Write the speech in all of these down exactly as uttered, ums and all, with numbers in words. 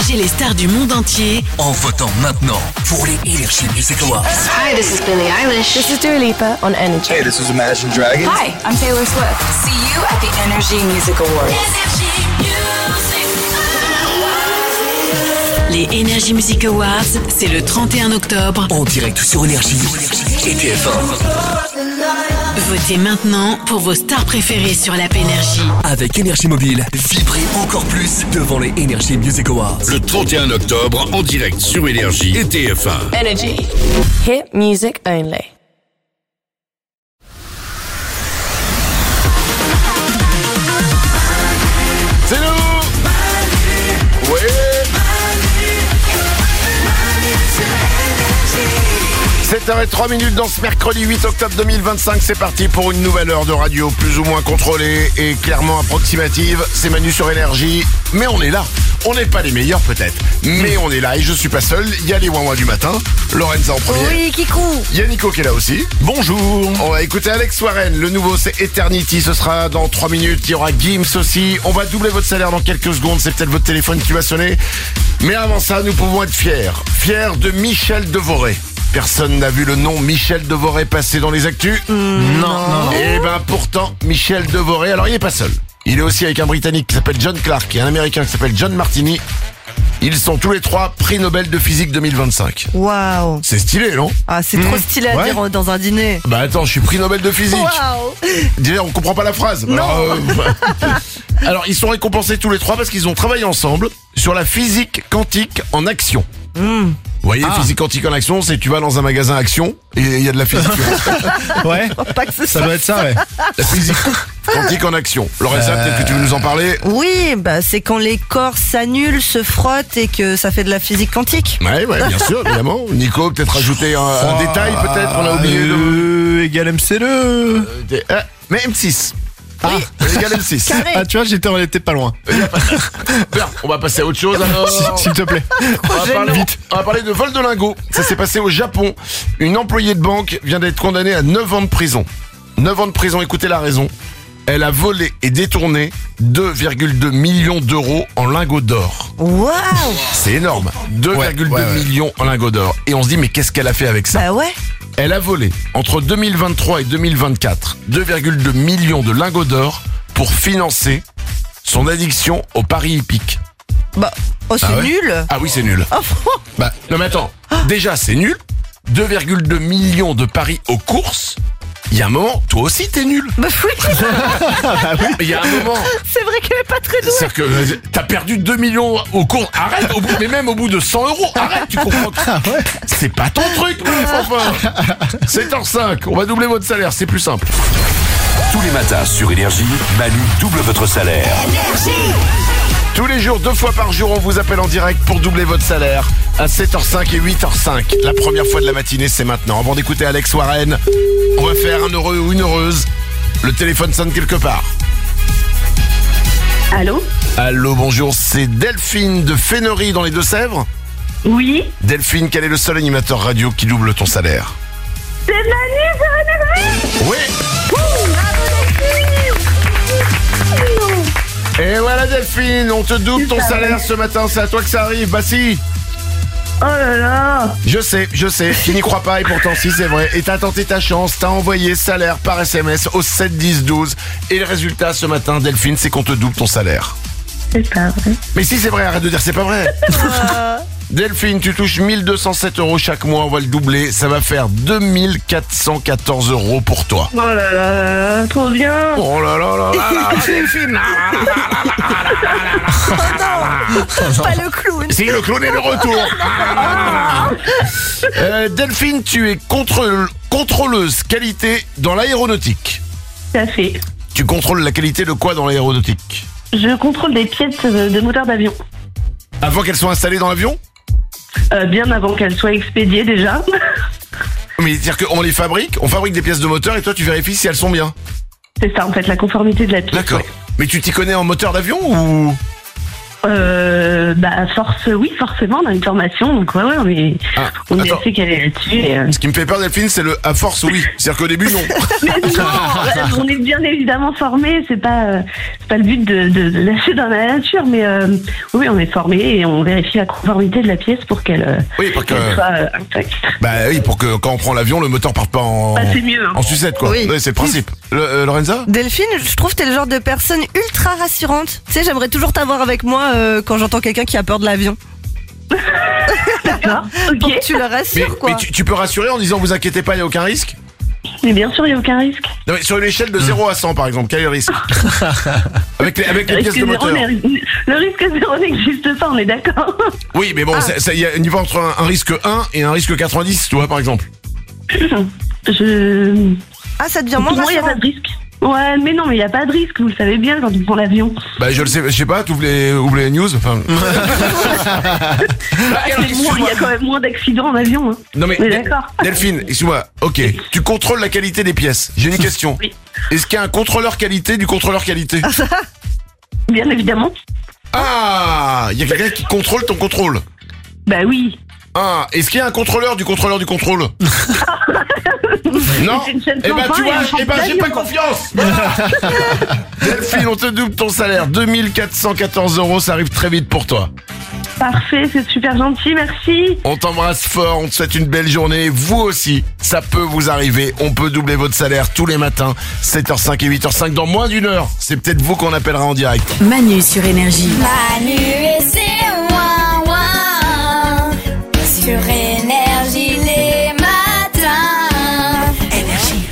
Engagez les stars du monde entier en votant maintenant pour les Energy Music Awards. Hi, this is Billie Eilish. This is Dua Lipa on Energy. Hey, this is Imagine Dragons. Hi, I'm Taylor Swift. See you at the Energy Music Awards. Les Energy Music Awards, c'est le trente et un octobre. En direct sur Énergie et T F un. Votez maintenant pour vos stars préférées sur l'app Énergie. Avec Énergie Mobile, vibrez encore plus devant les Energy Music Awards. Le trente et un octobre, en direct sur Énergie et T F un. Energy. Hit music only. C'est nous. Ouais. sept heures zéro trois minutes dans ce mercredi huit octobre deux mille vingt-cinq, c'est parti pour une nouvelle heure de radio plus ou moins contrôlée et clairement approximative. C'est Manu sur Énergie, mais on est là. On n'est pas les meilleurs peut-être, mais on est là et je suis pas seul. Il y a les ouin-ouin du matin, Lorenza en premier. Oui, Kikou. Il y a Nico qui est là aussi. Bonjour. On va écouter Alex Warren, le nouveau c'est Eternity, ce sera dans trois minutes. Il y aura Gims aussi. On va doubler votre salaire dans quelques secondes, c'est peut-être votre téléphone qui va sonner. Mais avant ça, nous pouvons être fiers. Fiers de Michel Devoré. Personne n'a vu le nom Michel Devoré passer dans les actus. mmh, Non, non. Et ben pourtant, Michel Devoré, alors il est pas seul. Il est aussi avec un Britannique qui s'appelle John Clark et un Américain qui s'appelle John Martini. Ils sont tous les trois prix Nobel de physique deux mille vingt-cinq. Waouh. C'est stylé, non? Ah, c'est trop stylé à Ouais. dire dans un dîner. Bah attends, je suis prix Nobel de physique. Waouh. Déjà, on comprend pas la phrase. Non. Alors, euh, alors, ils sont récompensés tous les trois parce qu'ils ont travaillé ensemble sur la physique quantique en action. Mmh. Vous voyez, Ah. physique quantique en action, c'est tu vas dans un magasin Action et il y a de la physique. Ouais, Pas que ce ça soit doit être ça, ouais. La physique quantique en action. Lorenza, Euh. peut-être que tu veux nous en parler. Oui, bah c'est quand les corps s'annulent, se frottent et que ça fait de la physique quantique. Ouais, ouais, bien sûr, évidemment. Nico, peut-être rajouter un, un détail, peut-être, qu'on a oublié de... Euh, égal M C deux. Euh, des- ah, mais M six. Ah. Égal M six. Carré. Ah, tu vois, j'étais, on était pas loin. Bien, on va passer à autre chose alors. S'il te plaît. On va, parler, gênant. on va parler de vol de lingots. Ça s'est passé au Japon. Une employée de banque vient d'être condamnée à neuf ans de prison. neuf ans de prison, écoutez la raison. Elle a volé et détourné deux virgule deux millions d'euros en lingots d'or. Waouh. C'est énorme. deux virgule deux ouais, ouais. millions en lingots d'or. Et on se dit, mais qu'est-ce qu'elle a fait avec ça? Bah ouais. Elle a volé, entre deux mille vingt-trois et deux mille vingt-quatre, deux virgule deux millions de lingots d'or pour financer son addiction au paris hippique. Bah, oh c'est Ah ouais nul. Ah oui, c'est nul. Oh, Bah, non mais attends, déjà c'est nul. deux virgule deux millions de paris aux courses. Il y a un moment, toi aussi t'es nul. bah oui, Il y a un moment, c'est vrai qu'elle est pas très douée. c'est-à-dire que euh, t'as perdu deux millions aux courses. Arrête, au bout, mais même au bout de cent euros, arrête, tu comprends. C'est pas ton truc, meuf, enfin. sept heures cinq, on va doubler votre salaire, c'est plus simple. Tous les matins sur Énergie, Manu double votre salaire. Tous les jours, deux fois par jour, on vous appelle en direct pour doubler votre salaire à sept heures cinq et huit heures cinq. La première fois de la matinée, c'est maintenant. Avant d'écouter Alex Warren, on va faire un heureux ou une heureuse. Le téléphone sonne quelque part. Allô? Allô, bonjour, c'est Delphine de Fénerie dans les Deux-Sèvres. Oui? Delphine, quel est le seul animateur radio qui double ton salaire? C'est Manu sur Énergie! Oui. Et voilà Delphine, on te double ton salaire ce matin, c'est à toi que ça arrive, bah si. Oh là là! Je sais, je sais, tu n'y crois pas et pourtant si c'est vrai. Et t'as tenté ta chance, t'as envoyé salaire par S M S au sept dix douze. Et le résultat ce matin, Delphine, c'est qu'on te double ton salaire. C'est pas vrai. Mais si c'est vrai, arrête de dire c'est pas vrai. Delphine, tu touches mille deux cent sept euros chaque mois, on va le doubler. Ça va faire deux mille quatre cent quatorze euros pour toi. Oh là là là là, trop bien! Oh là là là là là, Delphine. Pas le clown. Si, le clown est de retour. Euh, Delphine, tu es contrôle- contrôleuse qualité dans l'aéronautique. Tout à fait. Tu contrôles la qualité de quoi dans l'aéronautique? Je contrôle des pièces de, de moteur d'avion. Avant qu'elles soient installées dans l'avion? Euh, bien avant qu'elles soient expédiées déjà. Mais c'est-à-dire qu'on les fabrique, on fabrique des pièces de moteur et toi tu vérifies si elles sont bien. C'est ça en fait, la conformité de la pièce. D'accord. Ouais. Mais tu t'y connais en moteur d'avion ou... Euh, bah, force, oui, forcément, on a une formation, donc ouais, ouais, on est, Ah, on est attends. assez calé là-dessus. Et, euh... Ce qui me fait peur, Delphine, c'est le à force oui. C'est-à-dire qu'au début, non. Mais non, on est bien évidemment formés, c'est pas, euh, c'est pas le but de, de, de lâcher dans la nature, mais euh, oui, on est formés et on vérifie la conformité de la pièce pour qu'elle, euh, Oui, pour que- qu'elle soit euh, intacte. Bah oui, pour que quand on prend l'avion, le moteur parte pas en, Bah, c'est mieux, hein. en sucette, quoi. Oui. Ouais, c'est le principe. Le- euh, Lorenza Delphine, je trouve que t'es le genre de personne ultra rassurante. Tu sais, j'aimerais toujours t'avoir avec moi euh, quand j'entends quelqu'un qui a peur de l'avion. D'accord, Pour ok. que tu le Mais, rassures, quoi. mais tu, tu peux rassurer en disant vous inquiétez pas, il n'y a aucun risque. Mais bien sûr, il n'y a aucun risque. Non, mais sur une échelle de zéro à cent, par exemple, quel est le risque? Avec les, avec les Le pièces risque de zéro moteur. n'est- le risque zéro n'existe pas, on est d'accord. Oui, mais bon, Ah. ça- ça- il y a un niveau entre un, un risque un et un risque quatre-vingt-dix, tu vois, par exemple. Je... Ah, ça devient moins Pour moi, il n'y a rassurant. pas de risque. Ouais, mais non, mais il n'y a pas de risque, vous le savez bien quand on prend l'avion. Bah, je le sais, je sais pas, tu ouvres les, ouvres les news, enfin. C'est moins- Il y a quand même moins d'accidents en avion. Hein. Non, mais, On est Del- d'accord. Delphine, excuse-moi, ok, tu contrôles la qualité des pièces. J'ai une question. Oui. Est-ce qu'il y a un contrôleur qualité du contrôleur qualité? Bien évidemment. Ah, il y a quelqu'un qui contrôle ton contrôle. Bah oui. Ah, est-ce qu'il y a un contrôleur du contrôleur du contrôle? Non. C'est une chaîne Eh ben sans tu fin et vois, un eh ben j'ai champion. pas confiance. Delphine, on te double ton salaire, deux mille quatre cent quatorze euros, ça arrive très vite pour toi. Parfait, c'est super gentil, merci. On t'embrasse fort, on te souhaite une belle journée. Vous aussi, ça peut vous arriver. On peut doubler votre salaire tous les matins, sept heures cinq et huit heures cinq dans moins d'une heure. C'est peut-être vous qu'on appellera en direct. Manu sur Énergie. Manu et ses ouin ouin sur Énergie les matins. Énergie.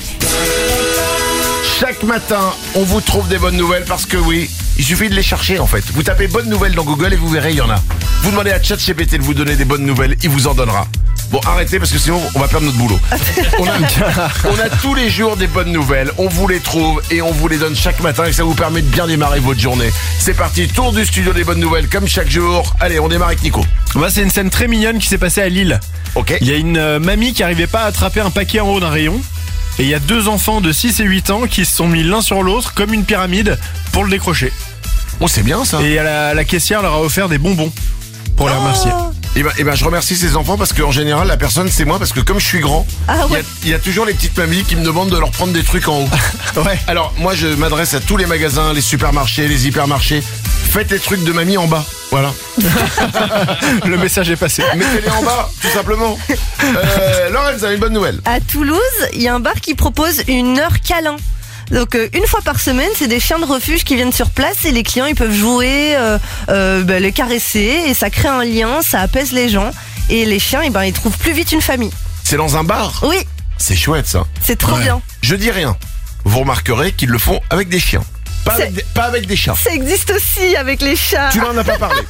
Chaque matin, on vous trouve des bonnes nouvelles parce que oui, il suffit de les chercher en fait. Vous tapez bonnes nouvelles dans Google et vous verrez, il y en a. Vous demandez à ChatGPT de vous donner des bonnes nouvelles, il vous en donnera. Bon, arrêtez parce que sinon on va perdre notre boulot. On a, on a tous les jours des bonnes nouvelles, on vous les trouve et on vous les donne chaque matin et ça vous permet de bien démarrer votre journée. C'est parti, tour du studio des bonnes nouvelles comme chaque jour. Allez, on démarre avec Nico. Moi, c'est une scène très mignonne qui s'est passée à Lille. Ok. Il y a une euh, mamie qui arrivait pas à attraper un paquet en haut d'un rayon. Et il y a deux enfants de six et huit ans qui se sont mis l'un sur l'autre comme une pyramide pour le décrocher. Oh, c'est bien ça. Et la, la caissière leur a offert des bonbons pour les remercier. Et ben, et ben, je remercie ces enfants parce qu'en général, la personne, c'est moi parce que comme je suis grand, Ah il y a- ouais. il y, a toujours les petites mamies qui me demandent de leur prendre des trucs en haut. Ouais. Alors, moi, je m'adresse à tous les magasins, les supermarchés, les hypermarchés. Faites les trucs de mamie en bas. Voilà. Le message est passé. Mettez-les en bas, tout simplement. Euh, Lorenz a une bonne nouvelle. À Toulouse, il y a un bar qui propose une heure câlin. Donc euh, une fois par semaine, c'est des chiens de refuge qui viennent sur place et les clients ils peuvent jouer, euh, euh, bah, les caresser et ça crée un lien, ça apaise les gens et les chiens eh ben ils trouvent plus vite une famille. C'est dans un bar. Oui, C'est chouette, ça. c'est trop Ouais. bien. Je dis rien. Vous remarquerez qu'ils le font avec des chiens. Pas avec des, pas avec des chats. Ça existe aussi avec les chats. Tu n'en as pas parlé.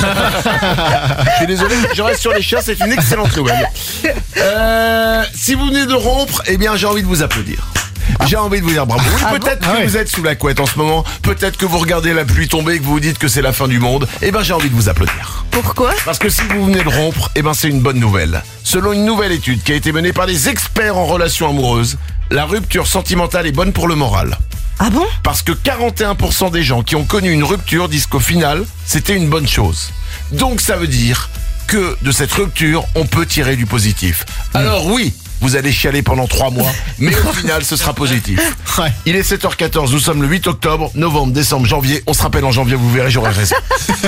Je suis désolé, je reste sur les chats, c'est une excellente nouvelle. Euh, si vous venez de rompre, eh bien j'ai envie de vous applaudir. J'ai envie de vous dire bravo. Oui, Ah peut-être bon que Ah ouais. vous êtes sous la couette en ce moment. Peut-être que vous regardez la pluie tomber et que vous vous dites que c'est la fin du monde. Eh ben j'ai envie de vous applaudir. Pourquoi? Parce que si vous venez de rompre, eh ben c'est une bonne nouvelle. Selon une nouvelle étude qui a été menée par des experts en relations amoureuses, la rupture sentimentale est bonne pour le moral. Ah bon? Parce que quarante et un pour cent des gens qui ont connu une rupture disent qu'au final, c'était une bonne chose. Donc ça veut dire que de cette rupture, on peut tirer du positif. Alors oui, vous allez chialer pendant trois mois, mais au final, ce sera positif. Ouais. Il est sept heures quatorze, nous sommes le huit octobre, novembre, décembre, janvier. On se rappelle en janvier, vous verrez, j'aurai raison.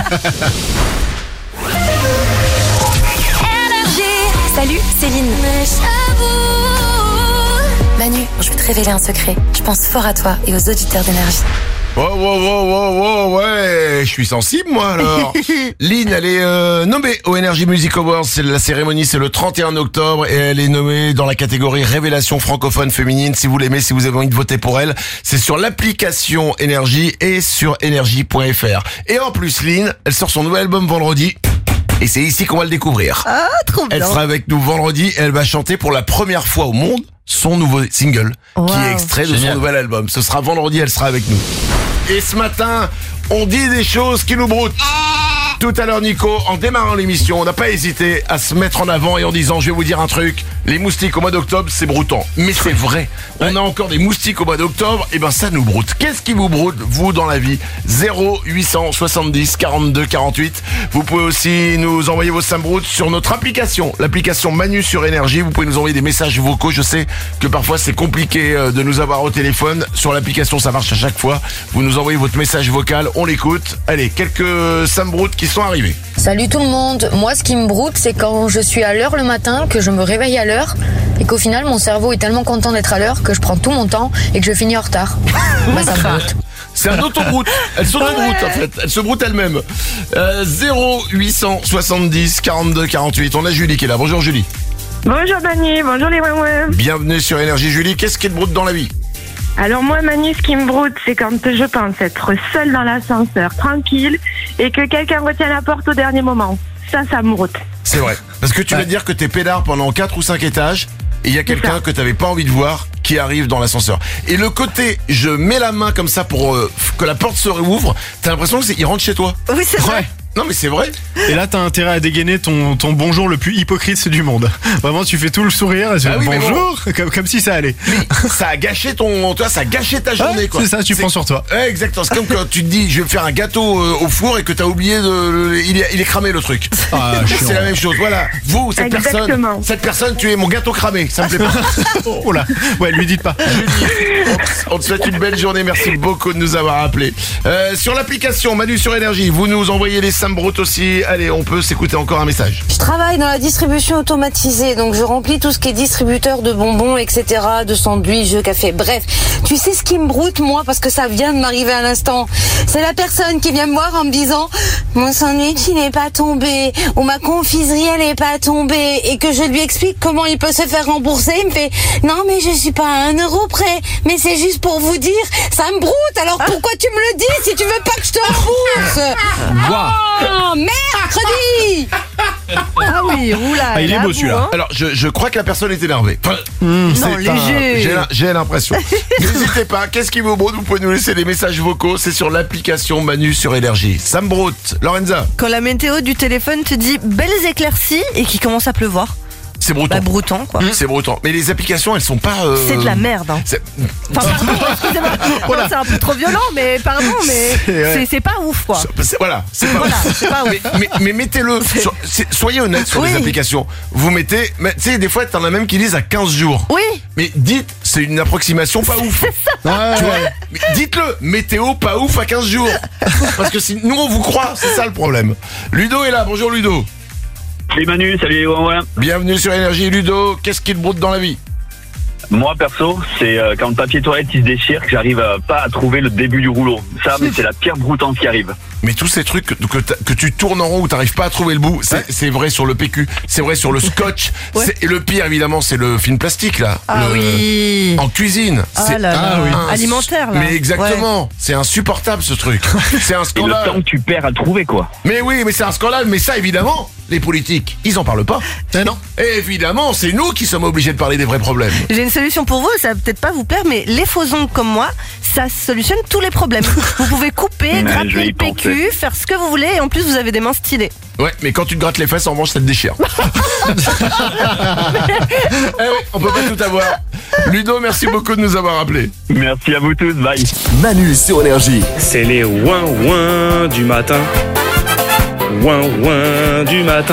Salut, Céline. Manu, je vais te révéler un secret. Je pense fort à toi et aux auditeurs d'Énergie. Oh, oh, oh, oh, oh, ouais, je suis sensible, moi, alors. Lynn, elle est euh, nommée au Energy Music Awards. C'est la cérémonie, c'est le trente et un octobre, et elle est nommée dans la catégorie Révélation francophone féminine. Si vous l'aimez, si vous avez envie de voter pour elle, c'est sur l'application Énergie et sur énergie point f r. Et en plus, Lynn, elle sort son nouvel album vendredi, et c'est ici qu'on va le découvrir. Ah, trop bien. Elle sera avec nous vendredi, et elle va chanter pour la première fois au monde son nouveau single, qui Wow. est extrait de Génial. son nouvel album. Ce sera vendredi, elle sera avec nous. Et ce matin, on dit des choses qui nous broutent. Tout à l'heure, Nico, en démarrant l'émission, on n'a pas hésité à se mettre en avant et en disant, je vais vous dire un truc, les moustiques au mois d'octobre, c'est broutant. Mais c'est vrai, on a encore des moustiques au mois d'octobre, et ben ça nous broute. Qu'est-ce qui vous broute, vous, dans la vie? Zéro huit cent soixante-dix quarante-deux quarante-huit. Vous pouvez aussi nous envoyer vos symbroutes sur notre application, l'application Manu sur Énergie. Vous pouvez nous envoyer des messages vocaux. Je sais que parfois c'est compliqué de nous avoir au téléphone. Sur l'application, ça marche à chaque fois. Vous nous envoyez votre message vocal, on l'écoute. Allez, quelques symbroutes qui sont arrivés. Salut tout le monde. Moi, ce qui me broute, c'est quand je suis à l'heure le matin, que je me réveille à l'heure et qu'au final, mon cerveau est tellement content d'être à l'heure que je prends tout mon temps et que je finis en retard. Bah, ça me broute. C'est un autobroute. Elle s'autobroute en fait. Elle se broute elle-même. Euh, zéro huit cent soixante-dix quarante-deux quarante-huit. On a Julie qui est là. Bonjour Julie. Bonjour Manu, bonjour les ouin-ouin. Bienvenue sur Énergie. Julie, qu'est-ce qui te broute dans la vie? Alors moi Manu, ce qui me broute, c'est quand je pense être seule dans l'ascenseur, tranquille, et que quelqu'un retient la porte au dernier moment. Ça, ça me broute. C'est vrai. Parce que tu vas dire que t'es pédard pendant quatre ou cinq étages, et il y a quelqu'un que t'avais pas envie de voir qui arrive dans l'ascenseur. Et le côté, je mets la main comme ça pour euh, que la porte se réouvre, t'as l'impression qu'il rentre chez toi. Oui, c'est vrai. Ouais. Non mais c'est vrai. Et là t'as intérêt à dégainer ton, ton bonjour le plus hypocrite du monde. Vraiment tu fais tout le sourire et tu Ah dis oui, bonjour bon. comme, comme si ça allait. Mais ça a gâché ton, toi, ça a gâché ta journée, Ouais, quoi. c'est ça, tu prends sur toi. Ouais, exactement. C'est comme quand tu te dis, je vais faire un gâteau euh, au four et que t'as oublié de, le- il, est, il est cramé le truc. Ah, chiant. C'est la même chose. Voilà. Vous, cette Exactement. personne, cette personne, tu es mon gâteau cramé. Ça me plaît pas. Oh là, ouais, lui dites pas. Julie, on, on te souhaite une belle journée. Merci beaucoup de nous avoir appelés. Euh, sur l'application Manu sur Énergie, vous nous envoyez les symbroutes aussi. Allez, on peut s'écouter encore un message. Je travaille dans la distribution automatisée, donc je remplis tout ce qui est distributeur de bonbons, et cetera, de sandwichs, de café. Bref, tu sais ce qui me broute, moi, parce que ça vient de m'arriver à l'instant. C'est la personne qui vient me voir en me disant « Mon sandwich, il n'est pas tombé » ou « Ma confiserie, elle n'est pas tombée » et que je lui explique comment il peut se faire rembourser. Il me fait « Non, mais je suis pas à un euro près, mais c'est juste pour vous dire, ça me broute, alors pourquoi tu me le dis si tu veux pas que je te rembourse ?» Oh, mercredi. Ah oui, oula. Ah, il est là, beau vous, celui-là. hein. Alors, je, je crois que la personne est énervée. Enfin, Mmh, Non, c'est pas- léger. j'ai la- j'ai l'impression. N'hésitez pas. Qu'est-ce qui vous broute? Vous pouvez nous laisser des messages vocaux. C'est sur l'application Manu sur Énergie. Ça me broute. Lorenza, Quand la météo du téléphone te dit belles éclaircies et qu'il commence à pleuvoir. c'est broutant. Bah, broutant, quoi. C'est broutant. Mais les applications, elles sont pas. euh, C'est de la merde, hein. c'est- Enfin, pardon, excusez-moi. Non, c'est un peu trop violent, mais pardon, mais C'est- ouais. c'est c'est pas ouf, quoi. c'est- Voilà, c'est pas. Voilà, c'est pas ouf. Mais, mais, mais mettez-le. sur- c'est- soyez honnête sur les Oui. applications. Vous mettez. mais Tu sais, des fois, t'en as même qui disent à quinze jours. Oui, Mais dites, c'est une approximation pas ouf. Ouais, Tu vois, ouais. mais dites-le, météo pas ouf à quinze jours. Parce que si nous on vous croit, c'est ça le problème. Ludo est là, bonjour Ludo. Salut Manu, salut ouais, ouais. Bienvenue sur Énergie. Ludo, qu'est-ce qui te broute dans la vie? Moi perso, c'est euh, quand le papier toilette il se déchire que j'arrive euh, pas à trouver le début du rouleau. Ça, mais c'est la pire broutante qui arrive. Mais tous ces trucs que, que, t'as- que tu tournes en rond où t'arrives pas à trouver le bout, c'est c'est vrai sur le P Q, c'est vrai sur le scotch. Ouais. c'est- Et le pire évidemment, c'est le film plastique là. ah Le- oui. En cuisine. Ah C'est là là. Ah oui. Alimentaire, là. Mais exactement, c'est insupportable ce truc. C'est un Et le scandale. temps que tu perds à le trouver quoi. Mais oui, mais c'est un scandale. Mais ça, évidemment, les politiques, ils en parlent pas. Eh non. Et évidemment, c'est nous qui sommes obligés de parler des vrais problèmes. J'ai une solution pour vous, ça va peut-être pas vous plaire, mais les faux ongles comme moi, ça solutionne tous les problèmes. Vous pouvez couper, Ouais, je gratter vais y le P Q, penser. faire ce que vous voulez, et en plus vous avez des mains stylées. Ouais, mais quand tu te grattes les fesses, en revanche, ça te déchire. Eh oui, on peut pas tout avoir. Ludo, merci beaucoup de nous avoir appelés. Merci à vous tous, bye. Manu sur Énergie. C'est les ouin ouin du matin. Ouin ouin du matin.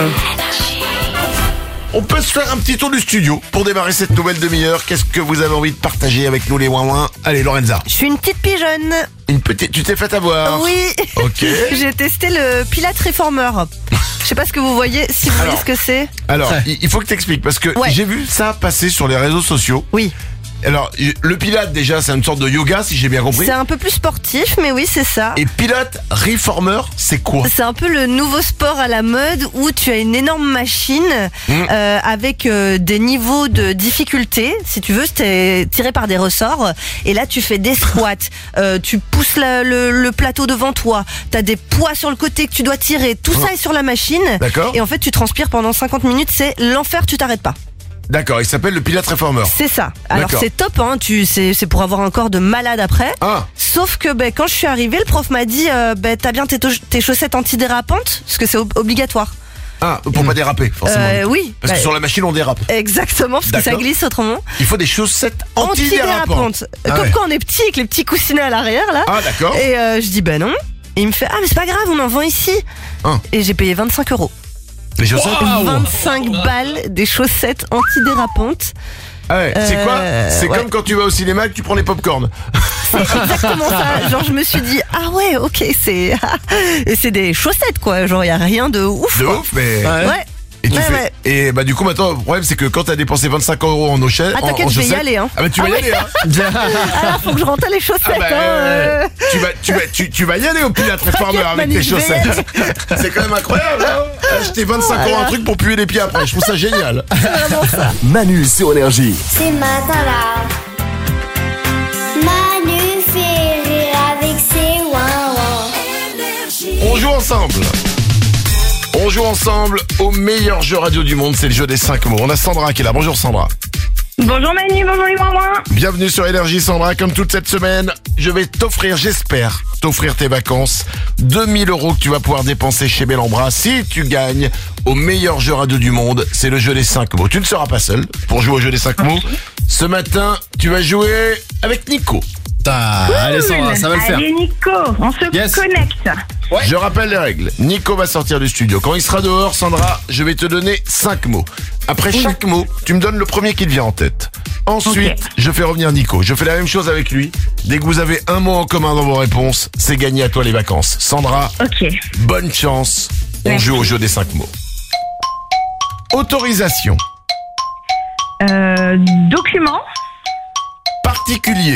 On peut se faire un petit tour du studio pour démarrer cette nouvelle demi-heure. Qu'est-ce que vous avez envie de partager avec nous les ouin-ouin? Allez, Lorenza. Je suis une petite pigeonne. Une petite, tu t'es fait avoir. Oui. Ok. J'ai testé le Pilate Reformer. Je sais pas ce que vous voyez, si vous Alors. voyez ce que c'est. Alors, il il faut que t'expliques parce que Ouais. j'ai vu ça passer sur les réseaux sociaux. Oui. Alors, le Pilate déjà, c'est une sorte de yoga, si j'ai bien compris. C'est un peu plus sportif, mais oui, c'est ça. Et Pilate Reformer, c'est quoi? C'est un peu le nouveau sport à la mode où tu as une énorme machine Mmh. euh, avec euh, des niveaux de difficulté. Si tu veux, c'est tiré par des ressorts. Et là, tu fais des squats, euh, tu pousses la- le, le plateau devant toi, tu as des poids sur le côté que tu dois tirer. Tout ça est sur la machine. D'accord. Et en fait, tu transpires pendant cinquante minutes. C'est l'enfer, tu t'arrêtes pas. D'accord, il s'appelle le Pilate Reformer. C'est ça. Alors D'accord. c'est top, hein. Tu, c'est, c'est pour avoir un corps de malade après. Ah. Sauf que ben, quand je suis arrivée, le prof m'a dit euh, ben, t'as bien tes, to- tes chaussettes antidérapantes, parce que c'est ob- obligatoire. Ah, pour pas déraper, forcément. Euh, oui. Parce que Bah, sur la machine, on dérape. Exactement, parce que ça D'accord. glisse autrement. Il faut des chaussettes antidérapantes. Antidérapantes. Ah Comme ouais. quand on est petit avec les petits coussinets à l'arrière là. Ah, d'accord. Et euh, je dis ben non. Et il me fait ah mais c'est pas grave, on en vend ici. Hein. Et j'ai payé vingt-cinq euros. Les chaussettes vingt-cinq balles des chaussettes antidérapantes. Ah ouais, c'est Euh, quoi C'est ouais. comme quand tu vas au cinéma et que tu prends les pop-corn. C'est exactement ça. Genre je me suis dit ah ouais ok c'est et c'est des chaussettes quoi. Genre y a rien de ouf. De quoi. ouf, mais. Ouais. Et tu Ouais, fais. ouais. Et bah du coup maintenant le problème c'est que quand t'as dépensé vingt-cinq euros en chaussettes, Ah, t'inquiète, en, en je vais y chaussettes- aller, hein. Ah bah tu vas Ah y ouais. aller hein. Alors faut que je rentre les chaussettes. Ah bah, hein, euh. tu vas tu vas tu, tu vas y aller au Pilate Reformer avec Manu, tes je vais y chaussettes. C'est quand même incroyable. Hein acheter vingt-cinq euros un truc pour puer les pieds après. Je trouve ça génial. Manu sur Énergie. C'est matin là. Manu fait rire avec ses ouin-ouin. On joue ensemble. On joue ensemble au meilleur jeu radio du monde, c'est le jeu des cinq mots. On a Sandra qui est là. Bonjour Sandra. Bonjour Manu, bonjour les ouin-ouin. Bienvenue sur Énergie Sandra. Comme toute cette semaine, je vais t'offrir, j'espère, t'offrir tes vacances. deux mille euros que tu vas pouvoir dépenser chez Bellambra si tu gagnes au meilleur jeu radio du monde. C'est le jeu des cinq mots. Tu ne seras pas seul pour jouer au jeu des cinq mots. Ce matin, tu vas jouer avec Nico. Ah, allez Sandra, ça va le faire. Allez Nico, on se Yes. connecte. Je rappelle les règles. Nico va sortir du studio. Quand il sera dehors, Sandra, je vais te donner cinq mots. Après chaque mot, tu me donnes le premier qui te vient en tête. Ensuite, Ok. je fais revenir Nico. Je fais la même chose avec lui. Dès que vous avez un mot en commun dans vos réponses, c'est gagné à toi les vacances. Sandra, Ok. bonne chance. On Merci. joue au jeu des cinq mots. Autorisation. Euh, document, Particulier.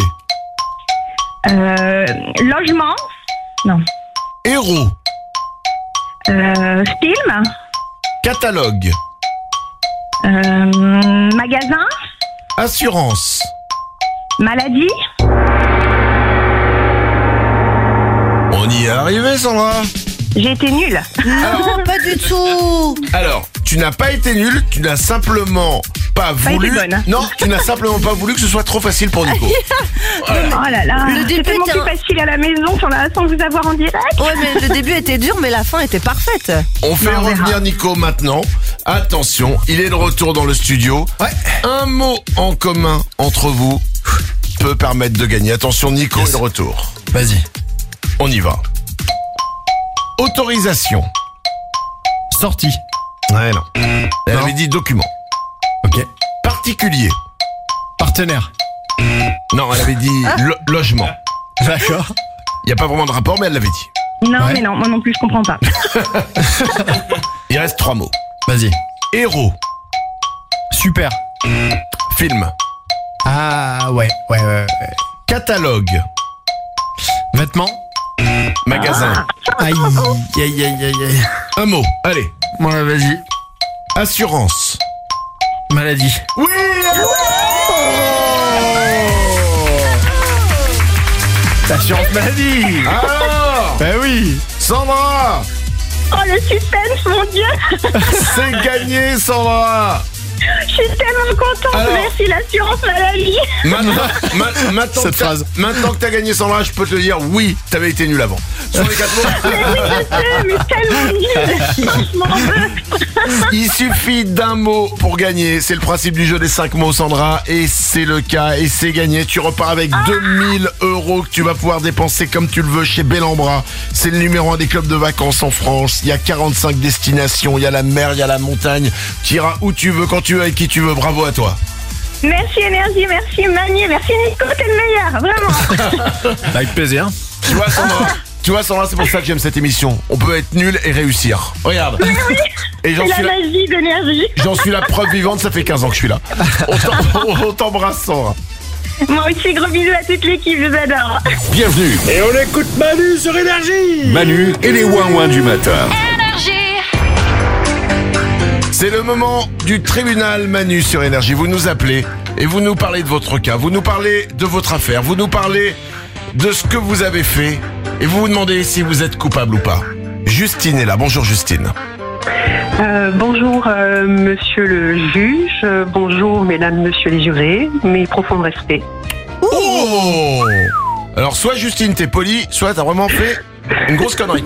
euh, logement, non, Héros. euh, film, Catalogue. euh, magasin, Assurance. maladie. On y est arrivé, Sandra. J'ai été nulle. Non, pas du tout. Alors, tu n'as pas été nul, tu n'as simplement pas Pas voulu. été bonne. Non, tu n'as simplement pas voulu que ce soit trop facile pour Nico. Oh là là, Le début c'est tellement était plus un- facile à la maison sans, la, sans vous avoir en direct. Ouais mais le début était dur mais la fin était parfaite. On fait Non, on verra. revenir Nico maintenant. Attention, il est de retour dans le studio. Un mot en commun entre vous peut permettre de gagner. Attention, Nico Yes. est de retour. Vas-y. On y va. Autorisation. Sortie. Ouais, non. Elle Non. avait dit document. Ok. Particulier. Partenaire. Non, elle avait dit lo- logement. D'accord. Il n'y a pas vraiment de rapport, mais elle l'avait dit. Non, Ouais. mais non, moi non plus, je comprends pas. Il reste trois mots. Vas-y. Héros. Super. Film. Ah ouais, ouais, ouais. ouais. Catalogue. Vêtements. Magasin. Aïe, aïe, aïe, aïe, aïe. Un mot. Allez. Ouais, vas-y. Assurance. Maladie. Oui. Assurance maladie. Alors, Bah oui. Sandra, Oh, le suspense, mon Dieu. c'est gagné, Sandra. Je suis tellement contente. Alors- Merci, l'assurance maladie. Maintenant, ma- maintenant, Cette que t'as- phrase. maintenant que t'as gagné, Sandra, je peux te dire oui, t'avais été nul avant. Sur les quatre mots, Mais oui, je sais, mais tellement nul. Franchement, il suffit d'un mot pour gagner. C'est le principe du jeu des cinq mots, Sandra, et c'est le cas, et c'est gagné. Tu repars avec deux mille euros que tu vas pouvoir dépenser comme tu le veux chez Bellambra. C'est le numéro un des clubs de vacances en France. Il y a quarante-cinq destinations, il y a la mer, il y a la montagne. Tu iras où tu veux, quand tu veux, avec qui tu veux. Bravo à toi. merci Énergie, merci Manu, merci Nico, t'es le meilleur, vraiment. Avec plaisir. Tu vois, Sandra, tu vois, Sandra, c'est pour ça que j'aime cette émission. On peut être nul et réussir. Regarde. Et j'en C'est suis, la la, magie d'énergie. j'en suis la preuve vivante, ça fait quinze ans que je suis là. On t'em- on t'embrasse, Sandra. Moi aussi, gros bisous à toute l'équipe, je vous adore. Bienvenue, Et on écoute Manu sur Énergie. Manu et les ouin-ouin du matin. C'est le moment du tribunal Manu sur Énergie. Vous nous appelez et vous nous parlez de votre cas. Vous nous parlez de votre affaire. Vous nous parlez de ce que vous avez fait. Et vous vous demandez si vous êtes coupable ou pas. Justine est là. Bonjour Justine. Euh, bonjour, euh, monsieur le juge. Euh, bonjour, mesdames, monsieur les jurés. Mes profonds respects. Oh! Alors, soit Justine, t'es polie, soit t'as vraiment fait une grosse connerie.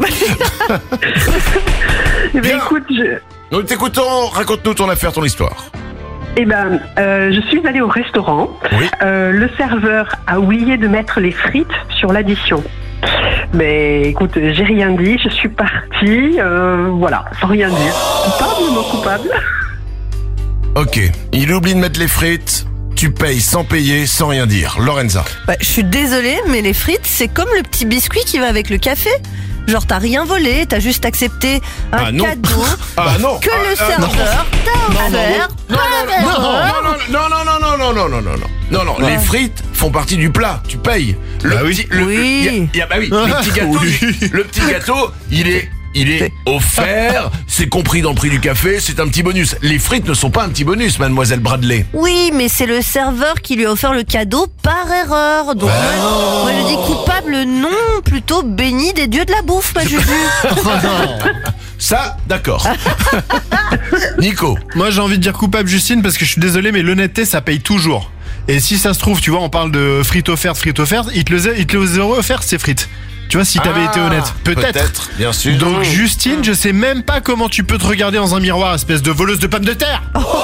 Eh bien, écoute, je... Nous t'écoutons, raconte-nous ton affaire, ton histoire. Eh ben, euh, je suis allée au restaurant. Oui. Euh, le serveur a oublié de mettre les frites sur l'addition. Mais écoute, j'ai rien dit, je suis partie, euh, voilà, sans rien dire. Coupable ou non coupable? Ok, il oublie de mettre les frites, tu payes sans payer, sans rien dire. Lorenza. Bah, je suis désolée, mais les frites, c'est comme le petit biscuit qui va avec le café. Genre, t'as rien volé, t'as juste accepté un Ah, non. cadeau Ah non. que le Ah, ah, non. serveur t'a offert. Non, non, non, non, non, non, non, non, non, non, non, non, non, non, Ouais. les frites font partie du plat, tu payes. Le petit, le, Oui. il y a- il y a- bah oui, le petit gâteau, Oui. il- le petit gâteau, il est, il est offert, c'est compris dans le prix du café, c'est un petit bonus. Les frites ne sont pas un petit bonus, mademoiselle Bradley. Oui, mais c'est le serveur qui lui a offert le cadeau par erreur. Donc, moi, moi, je dis coupable, non, plutôt béni des dieux de la bouffe, ma Juju. Ça, d'accord. Nico. Moi j'ai envie de dire coupable Justine parce que je suis désolé mais l'honnêteté ça paye toujours. Et si ça se trouve, tu vois, on parle de frites offertes, frites offertes, ils te les, ils te les auraient offertes ces frites. Tu vois, si t'avais Ah, été honnête. Peut-être. peut-être, bien sûr. Donc Justine, je sais même pas comment tu peux te regarder dans un miroir, espèce de voleuse de pommes de terre.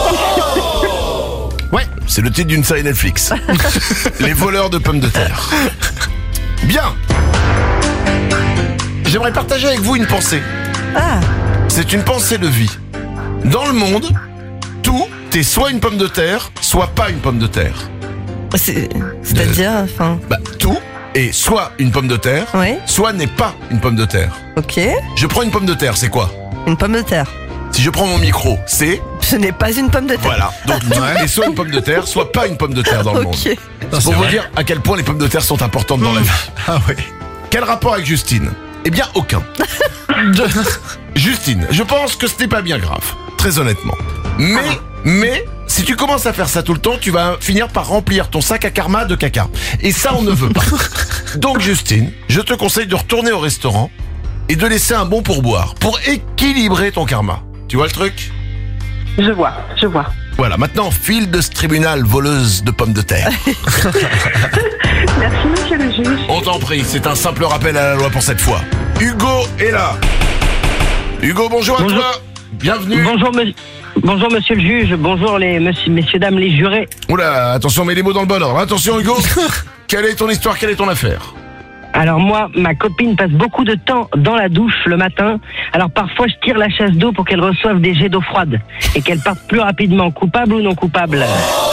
Ouais. C'est le titre d'une série Netflix. Les voleurs de pommes de terre. Bien. J'aimerais partager avec vous une pensée. Ah. C'est une pensée de vie. Dans le monde, tout est soit une pomme de terre, soit pas une pomme de terre. C'est- C'est-à-dire, enfin. Bah, tout est soit une pomme de terre, Ouais. soit n'est pas une pomme de terre. Ok. Je prends une pomme de terre, c'est quoi? Une pomme de terre. Si je prends mon micro, c'est... Ce n'est pas une pomme de terre. Voilà. Donc tout est soit une pomme de terre, soit pas une pomme de terre dans le monde. Ok. C'est c'est pour vous vrai. dire à quel point les pommes de terre sont importantes dans la vie. Ah ouais. Quel rapport avec Justine? Eh bien, aucun. Justine, je pense que ce n'est pas bien grave, très honnêtement. Mais, mais, si tu commences à faire ça tout le temps, tu vas finir par remplir ton sac à karma de caca. Et ça, on ne veut pas. Donc, Justine, je te conseille de retourner au restaurant et de laisser un bon pourboire pour équilibrer ton karma. Tu vois le truc? Je vois, je vois. Voilà, maintenant, file de ce tribunal, voleuse de pommes de terre. Merci, monsieur le juge. On t'en prie, c'est un simple rappel à la loi pour cette fois. Hugo est là. Hugo, bonjour, Bonjour. à toi. Bienvenue. Bonjour, monsieur. Bonjour monsieur le juge, bonjour les messieurs, messieurs dames les jurés. Oula, attention, mets les mots dans le bon ordre. Attention Hugo, quelle est ton histoire, quelle est ton affaire? Alors moi, ma copine passe beaucoup de temps dans la douche le matin. Alors parfois je tire la chasse d'eau pour qu'elle reçoive des jets d'eau froide et qu'elle parte plus rapidement. Coupable ou non coupable?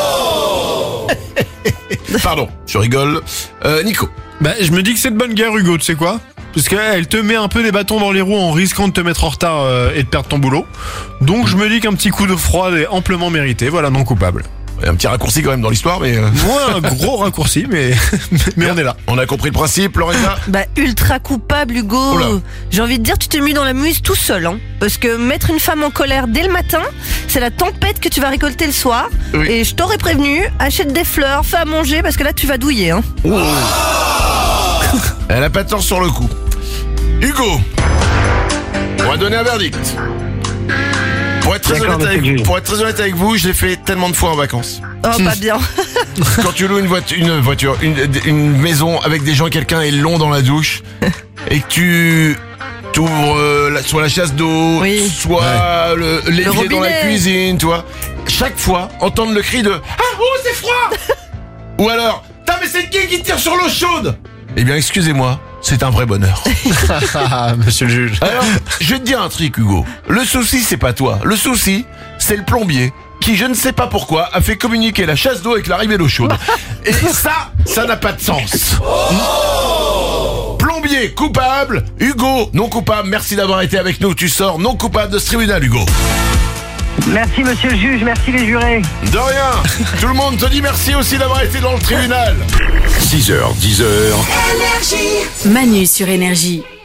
Pardon, je rigole. Euh, Nico. Bah je me dis que c'est de bonne guerre Hugo, tu sais quoi? Parce qu'elle te met un peu des bâtons dans les roues en risquant de te mettre en retard euh, et de perdre ton boulot. Donc je me dis qu'un petit coup de froid est amplement mérité, voilà, non coupable. Il y a un petit raccourci quand même dans l'histoire, mais... Euh... Moi, un gros raccourci, mais, mais on est là. On a compris le principe, Lorenza? Bah, ultra coupable, Hugo. Oula. J'ai envie de dire, tu t'es mis dans la mouise tout seul, hein. Parce que mettre une femme en colère dès le matin, c'est la tempête que tu vas récolter le soir. Oui. Et je t'aurais prévenu, achète des fleurs, fais à manger, parce que là, tu vas douiller, hein. Elle a pas tort sur le coup. Hugo, on va donner un verdict. Pour être, très D'accord, honnête monsieur avec, le juge. pour être très honnête avec vous, je l'ai fait tellement de fois en vacances. Oh, pas bien. Quand tu loues une voiture, une, voiture une, une maison avec des gens, quelqu'un est long dans la douche, et que tu t'ouvres euh, la- soit la chasse d'eau, Oui. soit le l'évier dans la robinet. cuisine, tu vois. Chaque fois, entendre le cri de « Ah, oh, c'est froid !» Ou alors « Putain, mais c'est qui qui tire sur l'eau chaude ?» Eh bien, excusez-moi, c'est un vrai bonheur. Monsieur le juge. Alors, je vais te dire un truc, Hugo. Le souci, c'est pas toi. Le souci, c'est le plombier qui, je ne sais pas pourquoi, a fait communiquer la chasse d'eau avec l'arrivée d'eau chaude. Et ça, ça n'a pas de sens. Plombier, coupable. Hugo, non coupable. Merci d'avoir été avec nous. Tu sors non coupable de ce tribunal, Hugo. Merci monsieur le juge, merci les jurés. De rien. Tout le monde te dit merci aussi d'avoir été dans le tribunal. six heures, dix heures. Manu sur Énergie.